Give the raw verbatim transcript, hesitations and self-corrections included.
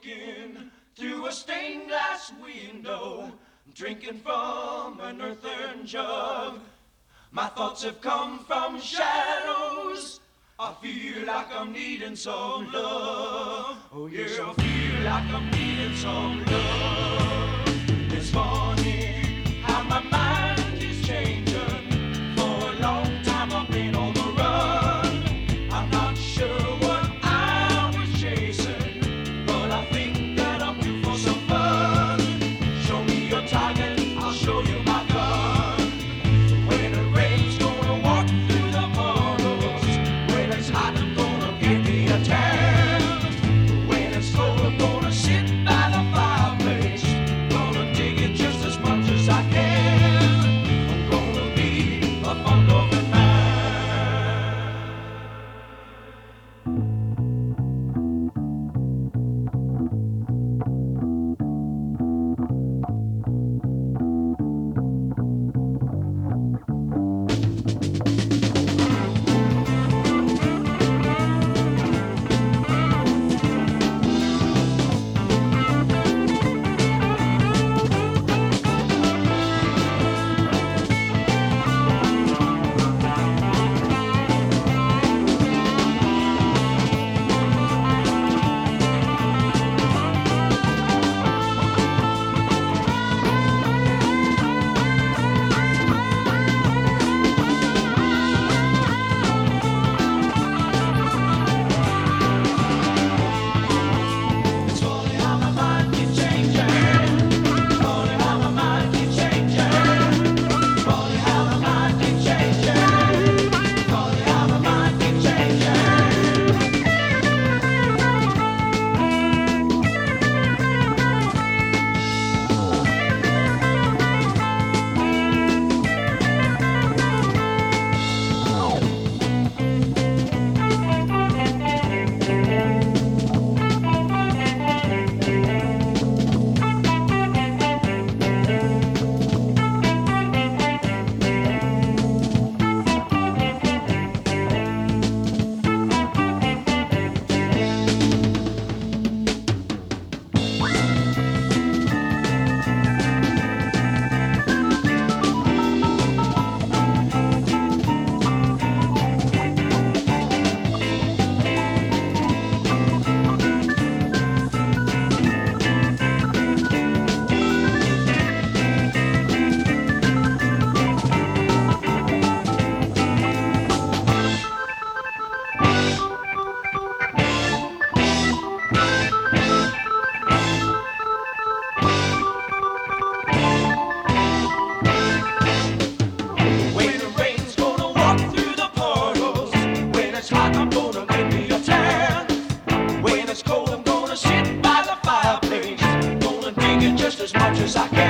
looking through a stained glass window, drinking from an earthen jug. My thoughts have come from shadows. I feel like I'm needing some love. Oh yeah, I feel like I'm needing some love. It's funny how my mind is changing. For a long time I've been on the run. I'm not sure what I was chasing, but I think that I'm due for some fun. Show me your target, I'll show you my gun. When it rains, gonna walk through the puddles. When it's hot, I'm gonna give me a tan. When it's cold, I'm gonna sit by the fireplace. Gonna dig it just as much as I can. I'm gonna be a fun-loving man. Just as much as I can.